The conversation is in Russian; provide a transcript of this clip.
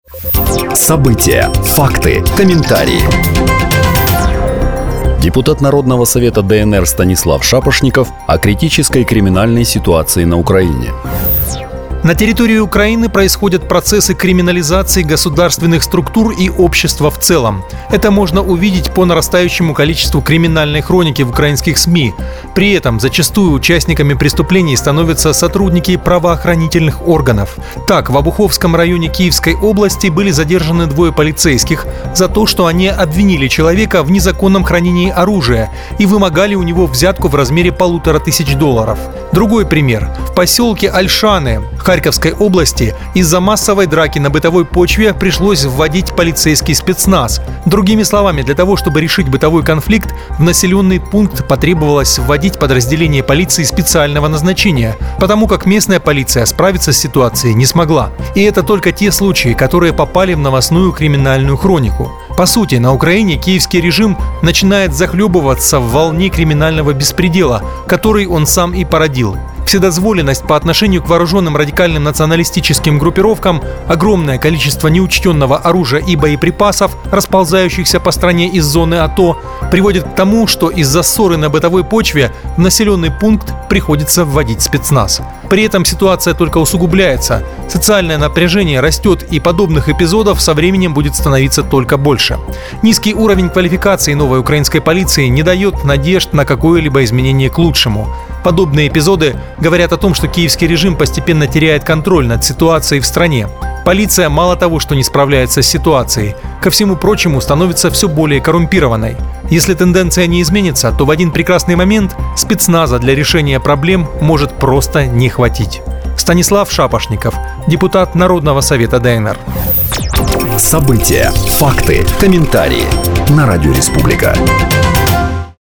События, факты, комментарии. Депутат Народного совета ДНР Станислав Шапошников о критической криминальной ситуации на Украине. На территории Украины происходят процессы криминализации государственных структур и общества в целом. Это можно увидеть по нарастающему количеству криминальной хроники в украинских СМИ. При этом зачастую участниками преступлений становятся сотрудники правоохранительных органов. Так, в Обуховском районе Киевской области были задержаны 2 полицейских за то, что они обвинили человека в незаконном хранении оружия и вымогали у него взятку в размере $1500. Другой пример. В поселке Ольшаны Харьковской области из-за массовой драки на бытовой почве пришлось вводить полицейский спецназ. Другими словами, для того, чтобы решить бытовой конфликт, в населенный пункт потребовалось вводить подразделение полиции специального назначения, потому как местная полиция справиться с ситуацией не смогла. И это только те случаи, которые попали в новостную криминальную хронику. По сути, на Украине киевский режим начинает захлебываться в волне криминального беспредела, который он сам и породил. Вседозволенность по отношению к вооруженным радикальным националистическим группировкам, огромное количество неучтенного оружия и боеприпасов, расползающихся по стране из зоны АТО, приводит к тому, что из-за ссоры на бытовой почве в населенный пункт приходится вводить спецназ. При этом ситуация только усугубляется, социальное напряжение растет, и подобных эпизодов со временем будет становиться только больше. Низкий уровень квалификации новой украинской полиции не дает надежд на какое-либо изменение к лучшему. Подобные эпизоды говорят о том, что киевский режим постепенно теряет контроль над ситуацией в стране. Полиция мало того, что не справляется с ситуацией, ко всему прочему становится все более коррумпированной. Если тенденция не изменится, то в один прекрасный момент спецназа для решения проблем может просто не хватить. Станислав Шапошников, депутат Народного совета ДНР. События, факты, комментарии на Радио Республика.